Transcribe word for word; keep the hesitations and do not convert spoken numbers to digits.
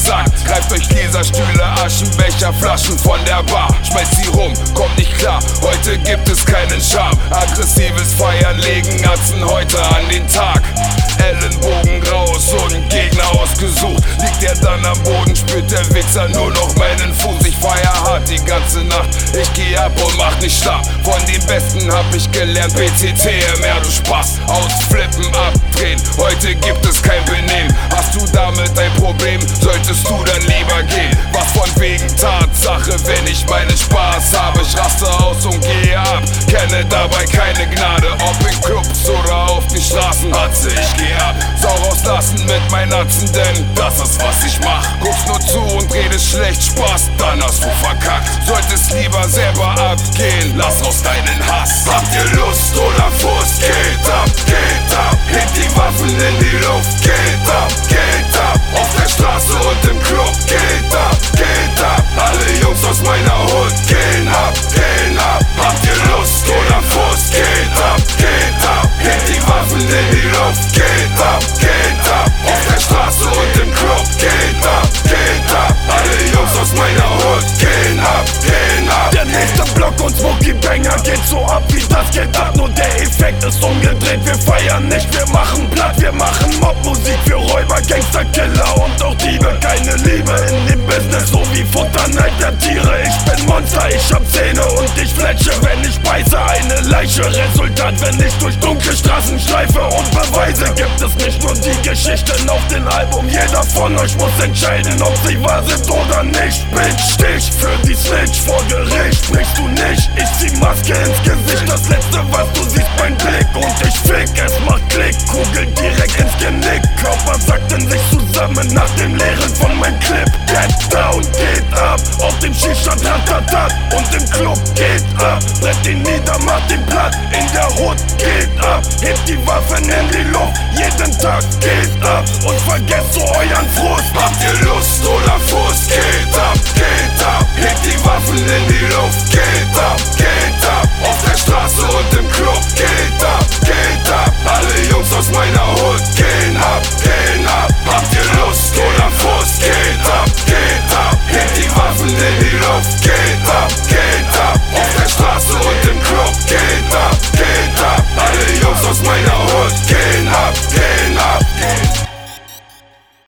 gesagt. Greift euch Gläser, Stühle, Aschenbecher, Flaschen von der Bar. Schmeißt sie rum, kommt nicht klar, heute gibt es keinen Charme. Aggressives Feiern, legen Atzen heute an den Tag. Ellenbogen raus und Gegner ausgesucht. Liegt er dann am Boden, spürt der Wichser nur noch meinen Fuß. Ich feier hart die ganze Nacht, ich geh ab und mach nicht schlapp. Von den Besten hab ich gelernt, B C T M R, du Spaß. Ausflippen, abdrehen, heute gibt es kein Benehmen. Hast du damit ein Problem, solltest du dann lieber gehen. Was von wegen Tatsache, wenn ich meinen Spaß habe. Ich raste aus und gehe ab, kenne dabei keine Gnade. Ob in Clubs oder auf den Straßen, Hatze, ich geh ab. Sau rauslassen mit meinen Atzen, denn das ist was ich mach. Guckst nur zu und redest schlecht, Spaß, dann hast du verkackt. Solltest lieber selber abgehen, lass raus deinen Hass. Habt ihr Lust oder Frust? Geht ab, geht ab. Hebt die Waffen in die Luft, geht ab, geht ab. Auf der Straße und im Club, geht ab, geht ab. Alle Jungs aus meiner Hut gehen ab, gehen ab. Habt ihr Lust oder Frust? Geht ab, geht ab. Hebt die Waffen in die Luft, geht ab, geht ab. Auf der Straße und im Club, geht ab, geht ab. Alle Jungs aus meiner Hut gehen ab, gehen ab. Der nächste Block und Smokey Banger geht so ab wie das geht ab. Nur der Effekt ist umgedreht, wir feiern nicht, wir machen platt. Wir machen Mobmusik für Räuber, Gangster, Killer und auch Diebe. Keine Liebe in dem Business, so wie Futterneid der Tiere. Ich bin Monster, ich hab Zähne und ich fletsche, wenn ich beiße. Eine Leiche, Resultat, wenn ich durch dunkle Straßen streife. Und Beweise gibt es nicht, nur die Geschichten auf dem Album. Jeder von euch muss entscheiden, ob sie wahr sind oder nicht. Bitch, Stich für die Snitch vor Gericht. Nickst du nicht, ich zieh Maske ins Gesicht. Das letzte, was du siehst, mein Blick. Und ich fick, es macht Klick, Kugel direkt ins Genick. Körper sackt in sich zusammen nach dem Leeren von meinem Clip. Get down, geht ab, auf dem Schießstand ratatat. Und im Club geht ab, brett ihn nieder, macht ihn platt. In der Hut geht ab, hebt die Waffen in die Luft. Jeden Tag geht ab und vergesst so euren Frust. Habt ihr Lust oder Frust? Geht ab, geht ab. Hebt die Waffen in die Luft, geht ab, geht ab. Auf der Straße und im Club, geht ab, geht ab. Alle Jungs aus meiner Hut gehen ab, gehen ab. Habt ihr Lust oder Frust? Geht ab, geht ab. Hebt die Waffen in die Luft, geht ab, geht ab. Auf der Straße und im Club, geht ab, geht ab. Alle Jungs aus meiner Hut, geht ab.